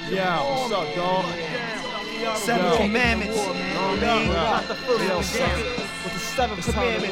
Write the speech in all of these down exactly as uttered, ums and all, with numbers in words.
Yeah, what's up, dog? Seven Yo. commandments. Yo. Not the first Yo, one, son. with the seventh commandment.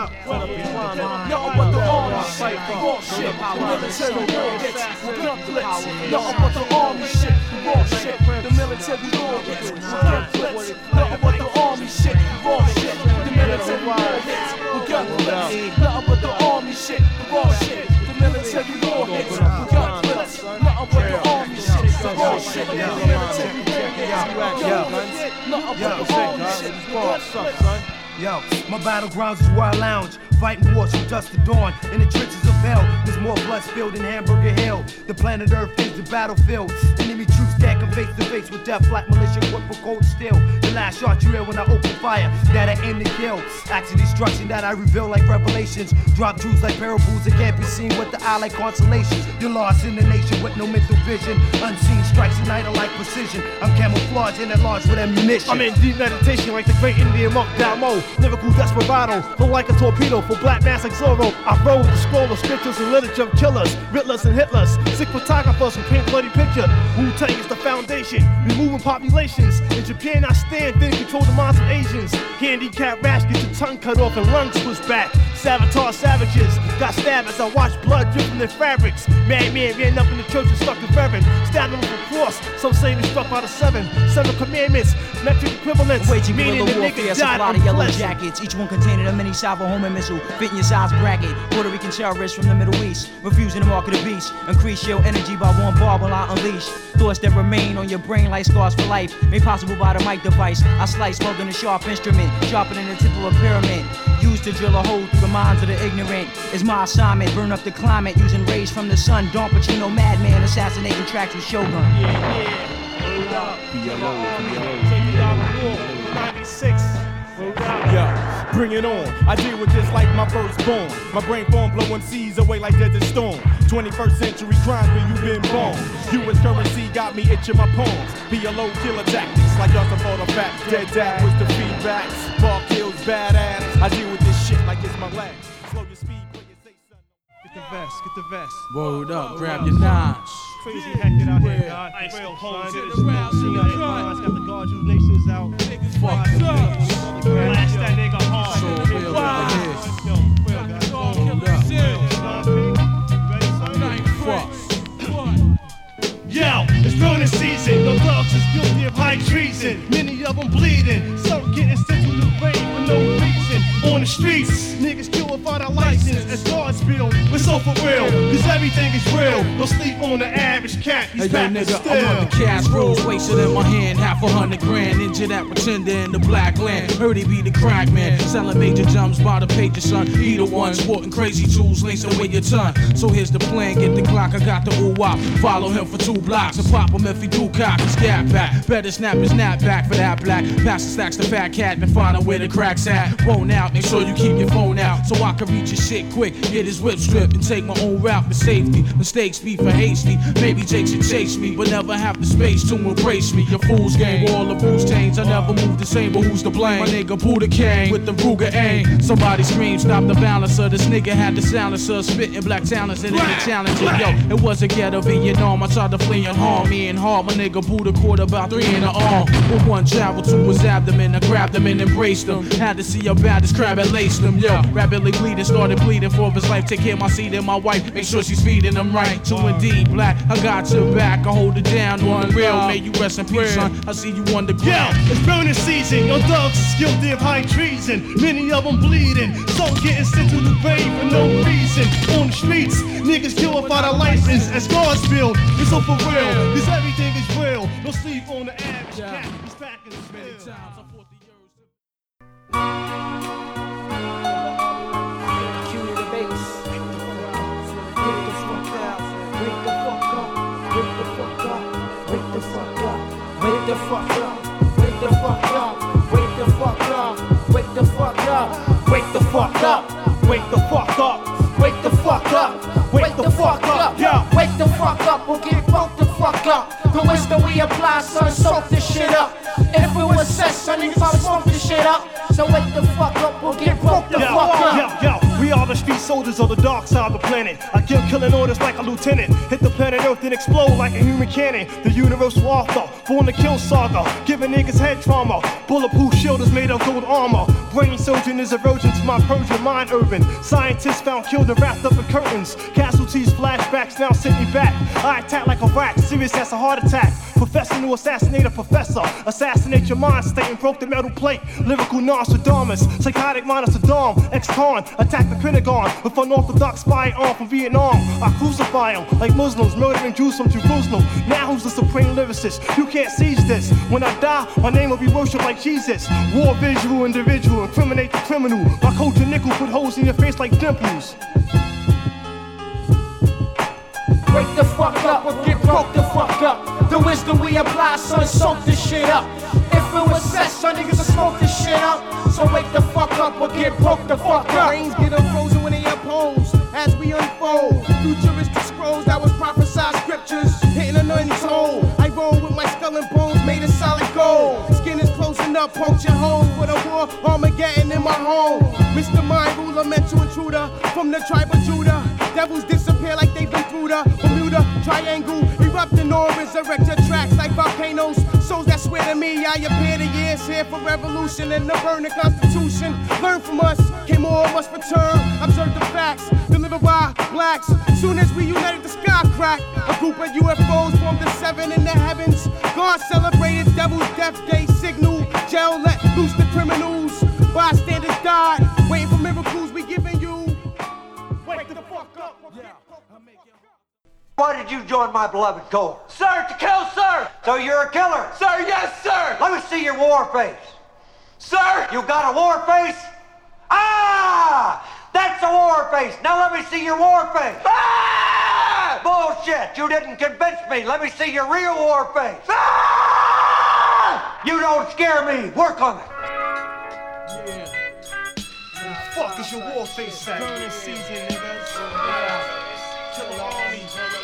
Nothing but the army shit, raw shit, military war hits, gun flips. Nothing but the army shit, raw shit, the military war hits, gun flips. Nothing but the army shit, raw shit, the military war hits, gun flips. Nothing but the army shit, raw shit, the military war hits, gun flips. Nothing but the army shit, raw shit, the military war hits, gun flips. Nothing but the army shit, gun flips. Yo, my battlegrounds is where I lounge, fighting wars from dusk to dawn. In the trenches of hell, there's more blood spilled than Hamburger Hill. The planet Earth is the battlefield. Enemy troops that come face to face with death, black militia equipped for cold steel. The last shot you hear when I open fire, that I aim to kill. Acts of destruction that I reveal like revelations. Drop truths like parables that can't be seen with the eye like constellations. You're lost in the nation with no mental vision. Unseen strikes at night are like precision. I'm camouflaged and at large with ammunition. I'm in deep meditation like the great Indian monk Dalmo. Lyrical desperado, flow like a torpedo for black mass like Zorro. I roll with the scroll of scriptures and literature of killers, Riddlers and Hitlers, sick photographers who paint bloody picture. Wu-Tang is the foundation, removing populations. In Japan I stand, then control the minds of Asians. Handicapped rash, get your tongue cut off and lungs pushed back. Sabotage savages, got stabbed as I watch blood drip from their fabrics. Madman ran up in the church and stuck the reverend, stabbed him with a cross. Some say he struck out of seven, seven commandments, metric equivalents. Waging meaning guerrilla the warfare, nigga supply died of yellow unpleasant. jackets, each one containing a mini salvo homing missile, fitting your size bracket. Puerto Rican terrorists from the Middle East, refusing to mark of the beast. Increase your energy by one bar while I unleash thoughts that remain on your brain like scars for life, made possible by the mic device. I slice welding a sharp instrument, sharper than the tip of a pyramid, used to drill a hole through the minds of the ignorant. It's my assignment, burn up the climate using rays from the sun. Don Pacino, madman, assassinating tracks with Shogun. Yeah, yeah. P L O, P L O. Take it out of war, ninety-six. Yeah, bring it on. I deal with this like my firstborn. My brain form blowing seas away like desert storm. twenty-first century crimes where you been born. U S currency got me itching my palms. P L O killer tactics like y'all support a fact. Dead dad was the feedbacks. Park Hills badass. I deal with this shit like it's my last. Slow your speed, play your say something. Get the vest, get the vest. Word up, grab your nines. Crazy hectic out here, Yeah. God. Ice Real cold, cold, son. sit around, You got sit around. everybody, got the guard you nations out. Fucked up. Blast that nigga hard. So real Wow. like this. Yo, real, guys. Hold up. Ready, son? Nine fucks. Yo, it's burning season. The thugs is guilty of high treason. Many of them bleeding. Some getting sent to the grave for no reason. On the streets, niggas kill without a license. As guards build, we're so for real. Cause everything is real. Don't sleep on the average cat. He's Hey, yo, packing nigga, still. I'm on the cash rolls, wasted in my hand, half a hundred grand. Into that pretender in the black land. Heard he be the crack man, selling major jumps by the pager, son. He the one sporting crazy tools, lacing with your tongue. So here's the plan, get the Glock, I got the ooh-wop. Follow him for two blocks and pop him if he do cock his gap back. Better snap his snap back for that black. Pass the stacks to fat cat and find out where the cracks at. Phone out, make sure you keep your phone out so I can reach your shit quick. Get his whip stripped and take my own route for safety. Mistakes be for hasty. Maybe Jake should chase me, but never have the space to embrace me. Your fool's game, all the rules change. I never move the same, but who's to blame? My nigga Buddha came with the Ruger aim. Somebody scream, stop the balancer. This nigga had the silencer, spitting black talents and in the challenger. Yo, it wasn't ghetto Vietnam. I tried to flee and harm me and harm my nigga Buddha caught about three in the arm. With one traveled to his abdomen, I grabbed him and embraced him. Had to see how bad this crab had laced him. Yo, rapidly bleeding, started bleeding for his life. Take care of my seed and my wife, make sure she's feeding him right. So indeed, black, I got your back, I hold it down. One real, may you rest in peace, son. I see you on the Yo, ground. it's burning season. Your thugs is guilty of high treason. Many of them bleeding. Some getting sent to the grave for no reason. On the streets, niggas kill without a license. As guards build, it's so for real. Cause everything is real. Don't sleep on the average cat. He's packing the spill. Cue the bass. Wake the fuck up. Wake the fuck up. Wake the fuck up. Wake the fuck up. Wake the fuck up. Wake the fuck up. Wake the fuck up. Wake the fuck up. Wake the fuck up. Wake the fuck up. Wake the fuck up. Wake the fuck up. Yeah. Wake the fuck up or get broke the fuck up. The wisdom we apply, son, soak this shit up. If we was sex, son, you probably smoke this shit up. So wake the fuck up or get broke the Yo, fuck up. yo, yo, we are the street soldiers soldiers of the dark side of the planet. I give killing orders like a lieutenant. Hit the planet Earth and explode like a human cannon. The universal author, born to kill saga. Giving niggas head trauma. Bulletproof shield is made of gold armor. Brain surgeon is erosion to my Persian mind urban. Scientists found killed and wrapped up in curtains. Casualties, flashbacks now sent me back. I attack like a rat, serious as a heart attack. Professor to assassinate a professor. Assassinate your mind state and broke the metal plate. Lyrical Nostradamus. Psychotic mind of Saddam. Ex-con. Attack the Pentagon with unorthodox spy arm from Vietnam. I crucify them like Muslims murdering Jews from Jerusalem. Now who's the supreme lyricist? You can't seize this. When I die, my name will be worshipped like Jesus. War visual individual. Incriminate the criminal. My culture nickel put holes in your face like dimples. Wake the fuck up or get broke the fuck up. The wisdom we apply, son, soak this shit up. If it was set, son, niggas will smoke this shit up. So wake the fuck up or get broke the fuck up. Brains get unfrozen when they oppose. As we unfold, futuristic scrolls that was prophesied scriptures. Hitting a nun's hole. I roll with my skull and bones made of solid gold. Skin is closing up, puncture holes with a war Armageddon in my home. Mister Mind Ruler, mental intruder from the tribe of Judah. Devils disappear like they've been through the Bermuda Triangle. Erupting or resurrect your tracks like volcanoes. Souls that swear to me, I appear the years here for revolution and the burning constitution. Learn from us, came all must return. Observe the facts, delivered by blacks. Soon as we united, the sky cracked. A group of U F Os formed the seven in the heavens. God celebrated Devil's Death Day signal. Jail let loose the criminals. Bystanders died, waiting for miracles we giving you. Wake the fuck up. Why did you join my beloved corps? Sir, to kill, sir! So you're a killer? Sir, yes, sir! Let me see your war face. Sir! You got a war face? Ah! That's a war face! Now let me see your war face! Ah! Bullshit! You didn't convince me! Let me see your real war face! Ah! You don't scare me! Work on it! Yeah. Where the fuck is your war face at? Burning season, niggas. Yeah. Killing army.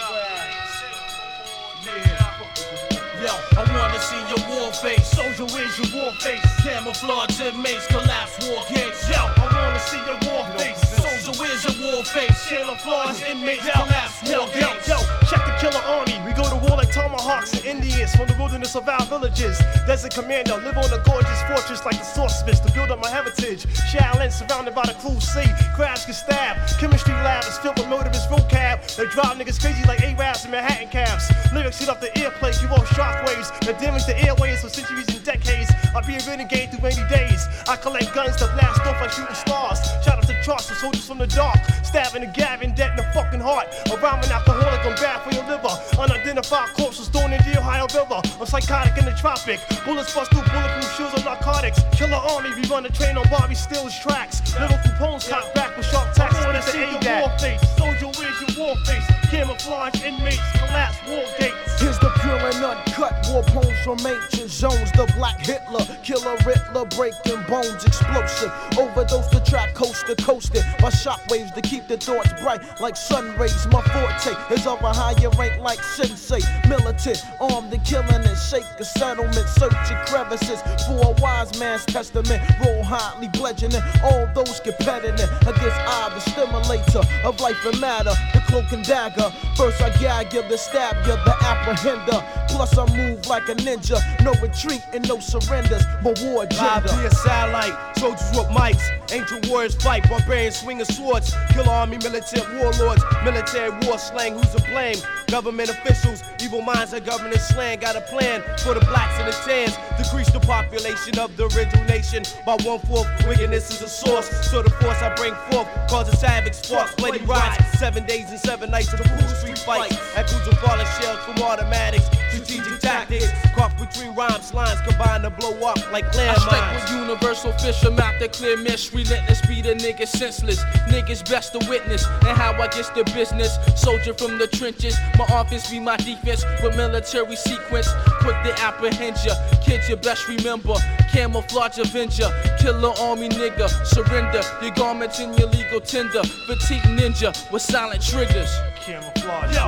Yo, I wanna see your war face. Soldier, where's your war face? Camouflage inmates, collapse war gates. Yo, I wanna see your war face. Soldier, where's your war face? Camouflage inmates, Yo, collapse war yo, gates. yo, Yo, check the killer army. We go to war like tomahawks and Indians from the wilderness of our villages. Desert commander, live on a gorgeous fortress like the sorceress to build up my heritage. Shaolin surrounded by the cruel sea. Crabs get stabbed. Chemistry lab is filled with murderous vocab. They drive niggas crazy like Arabs and Manhattan cabs. Lyrics hit up the ear plate, give off shockwaves that damage the airways for centuries and decades. I'll be a renegade through rainy days. I collect guns to blast off like shooting stars. Shout out to Charles for soldiers from the dark. Stabbing and gabbing, dead in the fucking heart. A rhyming alcoholic, I'm bad for your liver. Unidentified corpses thrown in the Ohio River. I'm psychotic in the tropic. Bullets bust through bulletproof shields of narcotics. Killer army, we run the train on Bobby Steele's tracks. Lyrical poems cocked back with sharp tacks. I wanna see your war face. Soldier, where's your war face? Camouflage inmates, collapse war gates. Here's the pure and uncut war poems from ancient zones. The Black Hitler, Killer Riddler, breaking bones, explosive. Overdose the track, coast to coasted by shockwaves to keep the thoughts bright like sun rays. My forte is of a higher rank like sensei. Militant, armed and killing and shake a settlement, searching crevices for a wise man's testament. Roll hotly, bludgeoning all those competitive against I, the stimulator of life and matter. The cloak and dagger. First I gag you, then stab you, the apprehender. Plus I move like a ninja. No retreat and no surrenders, but war agenda. Live via satellite, soldiers with mics. Ancient warriors fight, barbarians swinging swords. Kill army, militant warlords. Military war slang, who's to blame? Government officials, evil minds are governing slang. Got a plan for the blacks and the tans. Decrease the population of the original nation by one-fourth. Wickedness is a source, so the force I bring forth causes havoc, sparks, bloody riots. Seven days and seven nights of brutal street fights. Echoes of falling shells from automatics. Strategic tactics, caught between rhymes, lines combined to blow up like landmines. I strike with universal fisher, map the clear miss. Relentless, beat a nigga senseless. Niggas best to witness, and how I get the business. Soldier from the trenches, my offense be my defense. With military sequence, quick to apprehend ya. Kids, you best remember, camouflage avenger. Killer army nigga, surrender. Your garments in your legal tender. Fatigue ninja with silent triggers. Camouflage. Yo, word. I wanna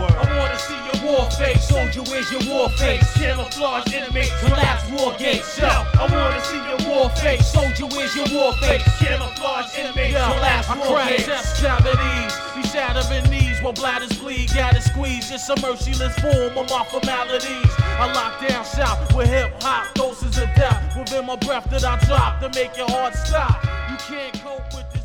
wanna see your war face. Soldier, where's your war face? Camouflage inmates, collapse war gates. Yo, I wanna see your war face. Soldier, where's your war face? Camouflage inmates, collapse war gates. Test cavities, be shattering knees while bladders bleed. Gotta squeeze, it's a merciless form of my formalities. I lock down south with hip hop, doses of death within my breath that I drop to make your heart stop. You can't cope with this.